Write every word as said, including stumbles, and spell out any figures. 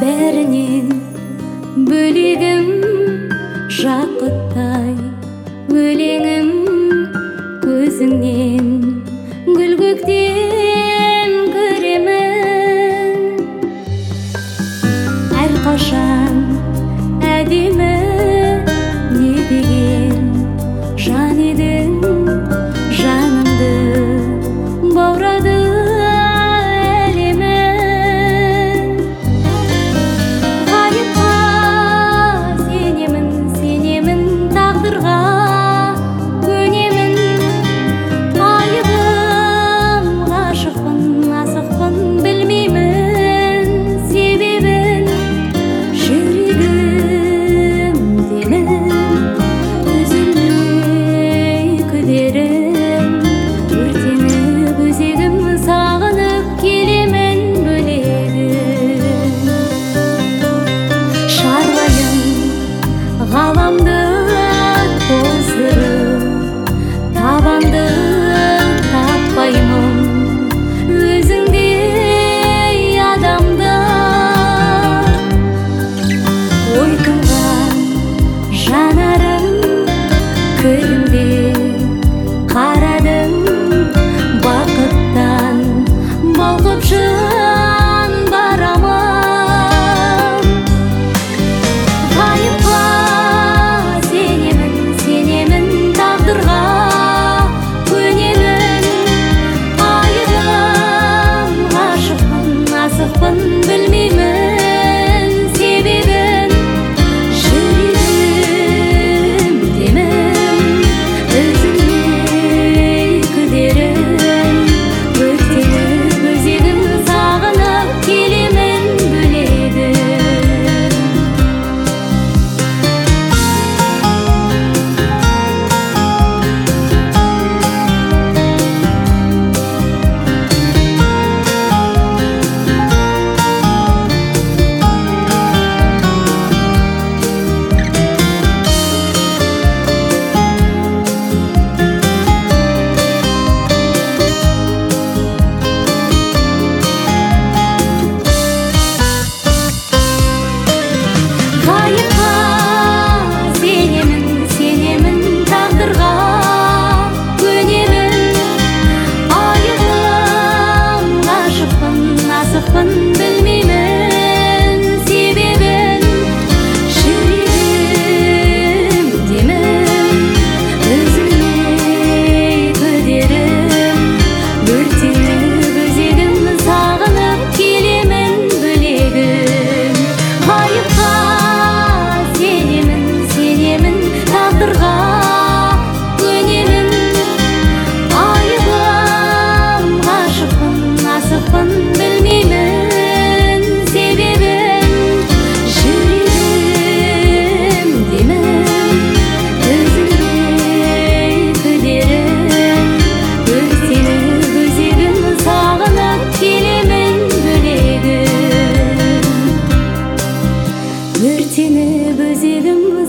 бәрінен бөлегім жақұттай өлеңім көзіңнен гүл көктем көремін әрқашан әдемі не деген жан едің жанымды баурады ғаламды тоздырып табанды таппаймын өзіңдей адамды ой тұнған жанарым көліңде қарадым бақыттан балқып жан барамын білмеймін себебін жүрегім демім өзіңдей күдерім өртеніп өзегім сағынып келемін бөлегім білмеймін себебін жүрегім демім өзіңдей күдерім өртеніп өзегім сағынып келемін бөлегім ғайыпқа сенемін сенемін тағдырға көнемін айыбым ғашықпын асықпын білмеймін өртеніп өзегім